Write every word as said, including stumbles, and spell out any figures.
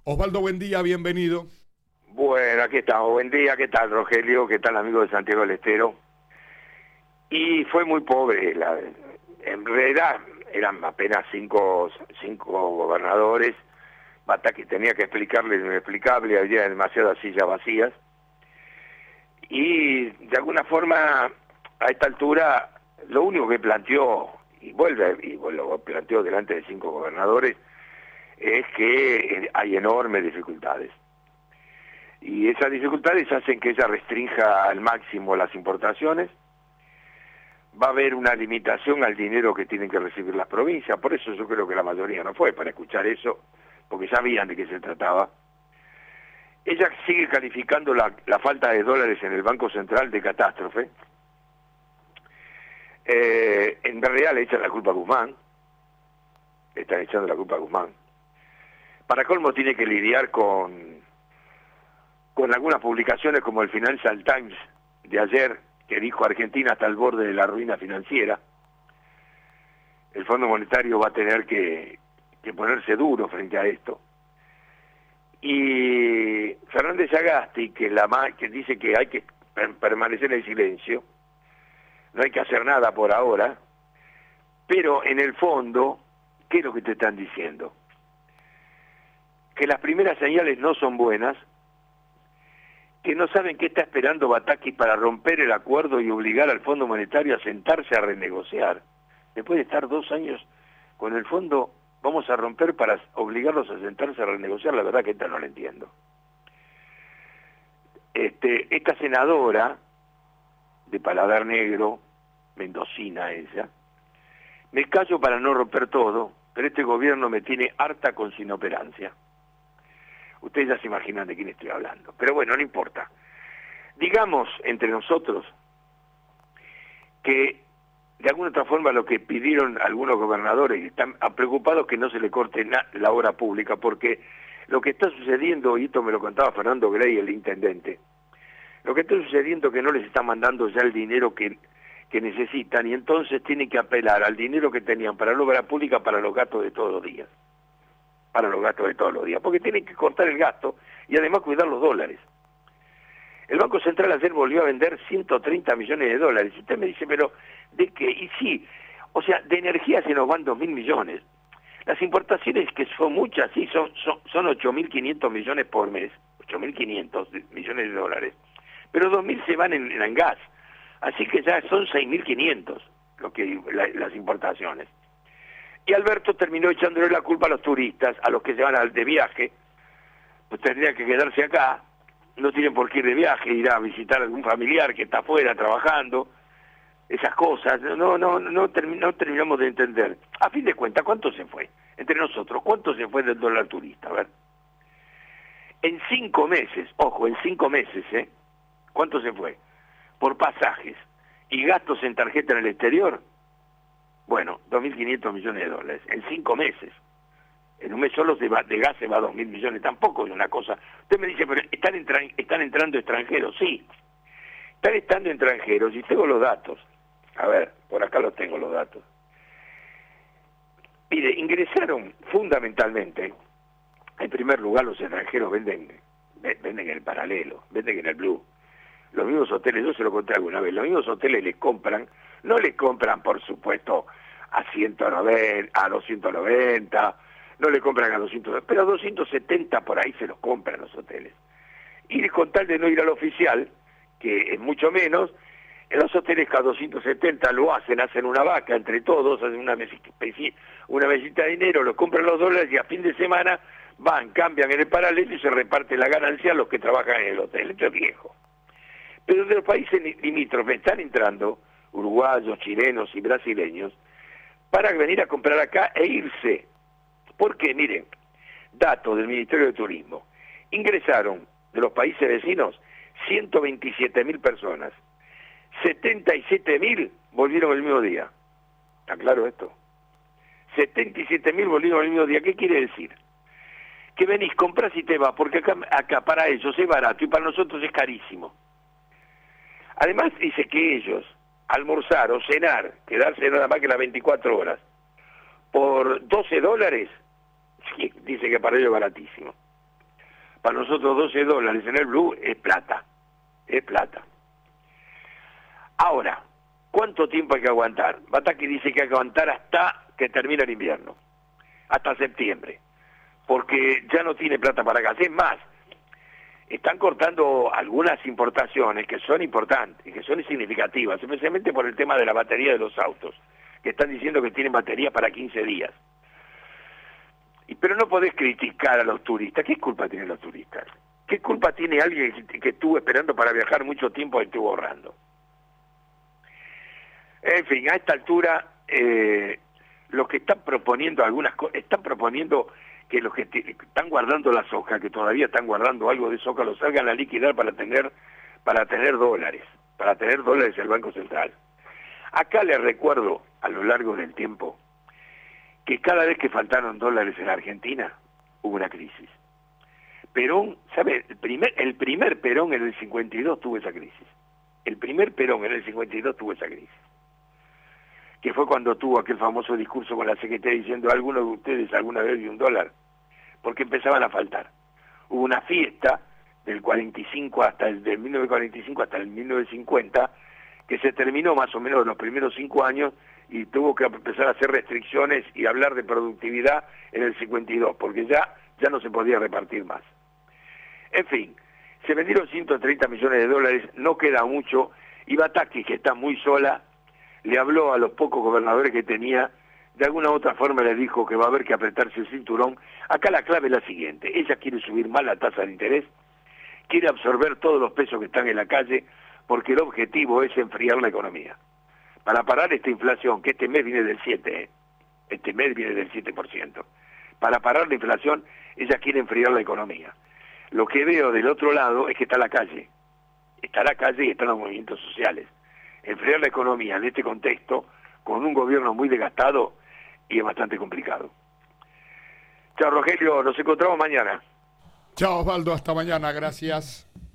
Osvaldo, buen día, bienvenido. Bueno, aquí estamos. Buen día, ¿qué tal, Rogelio? ¿Qué tal, amigo de Santiago del Estero? Y fue muy pobre. La, en realidad eran apenas cinco, cinco gobernadores. Basta que tenía que explicarles lo inexplicable, había demasiadas sillas vacías. Y de alguna forma, a esta altura, lo único que planteó, y vuelve, y lo planteó delante de cinco gobernadores, es que hay enormes dificultades. Y esas dificultades hacen que ella restrinja al máximo las importaciones. Va a haber una limitación al dinero que tienen que recibir las provincias. Por eso yo creo que la mayoría no fue para escuchar eso, porque sabían de qué se trataba. Ella sigue calificando la, la falta de dólares en el Banco Central de catástrofe. Eh, en realidad le echan la culpa a Guzmán. Le están echando la culpa a Guzmán. Para colmo tiene que lidiar con... con algunas publicaciones como el Financial Times de ayer, que dijo Argentina está al borde de la ruina financiera. El Fondo Monetario va a tener que, que ponerse duro frente a esto. Y Fernández Sagasti, que, la, que dice que hay que per permanecer en silencio, no hay que hacer nada por ahora, pero en el fondo, ¿qué es lo que te están diciendo? Que las primeras señales no son buenas, que no saben qué está esperando Bataki para romper el acuerdo y obligar al Fondo Monetario a sentarse a renegociar. Después de estar dos años con el fondo, vamos a romper para obligarlos a sentarse a renegociar. La verdad que esta no la entiendo. Este, esta senadora, de paladar negro, mendocina ella, me callo para no romper todo, pero este gobierno me tiene harta con su inoperancia. Ustedes ya se imaginan de quién estoy hablando. Pero bueno, no importa. Digamos entre nosotros que de alguna otra forma lo que pidieron algunos gobernadores, están preocupados que no se le corte la obra pública, porque lo que está sucediendo, y esto me lo contaba Fernando Grey, el intendente, lo que está sucediendo es que no les están mandando ya el dinero que, que necesitan, y entonces tienen que apelar al dinero que tenían para la obra pública para los gastos de todos los días. para los gastos de todos los días, porque tienen que cortar el gasto y además cuidar los dólares. El Banco Central ayer volvió a vender ciento treinta millones de dólares. Y usted me dice, pero ¿de qué? Y sí, o sea, de energía se nos van dos mil millones. Las importaciones, que son muchas, sí, son, son, son ocho mil quinientos millones por mes, ocho mil quinientos millones de dólares, pero dos mil se van en, en gas, así que ya son seis mil quinientos lo que, la, las importaciones. Y Alberto terminó echándole la culpa a los turistas, a los que se van de viaje, pues tendrían que quedarse acá, no tienen por qué ir de viaje, ir a visitar a algún familiar que está afuera trabajando, esas cosas, no, no, no, termi no terminamos de entender. A fin de cuentas, ¿cuánto se fue? Entre nosotros, ¿cuánto se fue del dólar turista? A ver. En cinco meses, ojo, en cinco meses, ¿eh? ¿Cuánto se fue? Por pasajes y gastos en tarjeta en el exterior. Bueno, dos mil quinientos millones de dólares, en cinco meses. En un mes solo de, va, de gas se va dos mil millones, tampoco es una cosa. Usted me dice, pero ¿están, entra están entrando extranjeros? Sí, están entrando extranjeros y tengo los datos. A ver, por acá los tengo los datos. Mire, ingresaron fundamentalmente, en primer lugar los extranjeros venden, venden en el paralelo, venden en el blue. Los mismos hoteles, yo se lo conté alguna vez, los mismos hoteles les compran, no les compran por supuesto a ciento noventa, a doscientos noventa, no le compran a doscientos, pero a doscientos setenta por ahí se los compran los hoteles. Y con tal de no ir al oficial, que es mucho menos, en los hoteles que a doscientos setenta lo hacen, hacen una vaca entre todos, hacen una mesita, una mesita de dinero, lo compran los dólares y a fin de semana van, cambian en el paralelo y se reparte la ganancia a los que trabajan en el hotel. Esto es viejo. Pero de los países limítrofes están entrando uruguayos, chilenos y brasileños para venir a comprar acá e irse. Porque, miren, datos del Ministerio de Turismo, ingresaron de los países vecinos ciento veintisiete mil personas, setenta y siete mil volvieron el mismo día. ¿Está claro esto? setenta y siete mil volvieron el mismo día. ¿Qué quiere decir? Que venís, compras y te vas, porque acá, acá para ellos es barato y para nosotros es carísimo. Además dice que ellos, almorzar o cenar, quedarse nada más que las veinticuatro horas, por doce dólares, dice que para ellos es baratísimo. para nosotros doce dólares en el blue es plata, es plata. Ahora, ¿cuánto tiempo hay que aguantar? Bataki dice que hay que aguantar hasta que termine el invierno, hasta septiembre, porque ya no tiene plata para gas. Es más, están cortando algunas importaciones que son importantes, que son significativas, especialmente por el tema de la batería de los autos, que están diciendo que tienen batería para quince días. Y, pero no podés criticar a los turistas. ¿Qué culpa tienen los turistas? ¿Qué culpa tiene alguien que, que estuvo esperando para viajar mucho tiempo y estuvo ahorrando? En fin, a esta altura, eh, los que están proponiendo algunas cosas, están proponiendo que los que te, están guardando la soja, que todavía están guardando algo de soja, lo salgan a liquidar para tener, para tener dólares, para tener dólares el Banco Central. Acá les recuerdo, a lo largo del tiempo, que cada vez que faltaron dólares en Argentina, hubo una crisis. Perón, ¿sabe? El primer, el primer Perón en el cincuenta y dos tuvo esa crisis. El primer Perón en el cincuenta y dos tuvo esa crisis. Que fue cuando tuvo aquel famoso discurso con la secretaria diciendo, ¿alguno de ustedes alguna vez vio un dólar? Porque empezaban a faltar. Hubo una fiesta del cuarenta y cinco hasta el, del mil novecientos cuarenta y cinco hasta el mil novecientos cincuenta, que se terminó más o menos en los primeros cinco años y tuvo que empezar a hacer restricciones y hablar de productividad en el cincuenta y dos, porque ya, ya no se podía repartir más. En fin, se vendieron ciento treinta millones de dólares, no queda mucho, y Bataki, que está muy sola, le habló a los pocos gobernadores que tenía, de alguna u otra forma le dijo que va a haber que apretarse el cinturón. Acá la clave es la siguiente: ella quiere subir más la tasa de interés, quiere absorber todos los pesos que están en la calle, porque el objetivo es enfriar la economía. Para parar esta inflación, que este mes viene del siete, ¿eh? este mes viene del siete por ciento. Para parar la inflación, ella quiere enfriar la economía. Lo que veo del otro lado es que está la calle, está la calle y están los movimientos sociales. Enfriar la economía en este contexto, con un gobierno muy desgastado, y es bastante complicado. Chao, Rogelio, nos encontramos mañana. Chao, Osvaldo, hasta mañana, gracias.